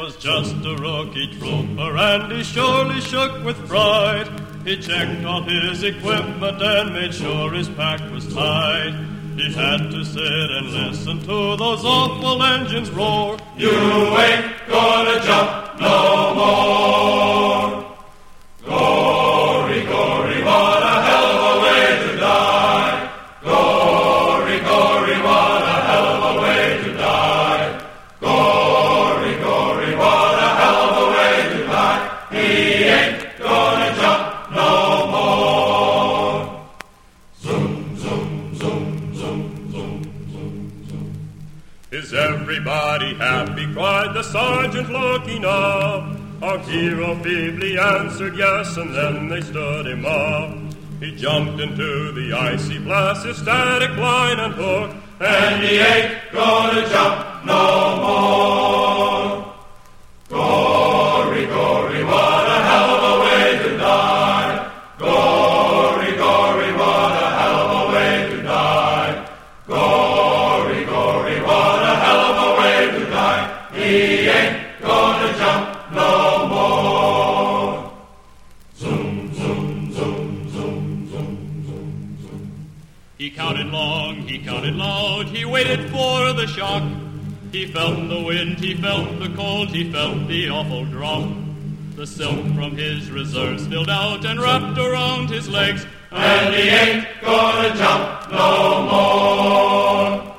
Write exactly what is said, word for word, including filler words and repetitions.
was just a rookie trooper, and he surely shook with pride. He checked all his equipment and made sure his pack was tight. He had to sit and listen to those awful engines roar. You ain't gonna jump no more. Gory, gory, what a hell of a way to die. Gory, gory, what a hell of a way to die. Gory, gory, what a hell of a way to die. He ain't gonna jump no more. Zoom, zoom, zoom, zoom, zoom, zoom, zoom. Is everybody happy? Cried the sergeant, looking up. Our hero feebly answered yes, and then they stood him up. He jumped into the icy blast, his static line and hook, and he ain't gonna jump no more. Gory, gory, what a hell of a way to die. Gory, gory, what a hell of a way to die. Gory, gory, what a hell of a way to die. He ain't gonna jump no more. Zoom, zoom, zoom, zoom, zoom, zoom, zoom. He counted long, he counted loud, he waited for the shock. He felt the wind, he felt the cold, he felt the awful drop. The silk from his reserve spilled out and wrapped around his legs, and he ain't gonna jump no more.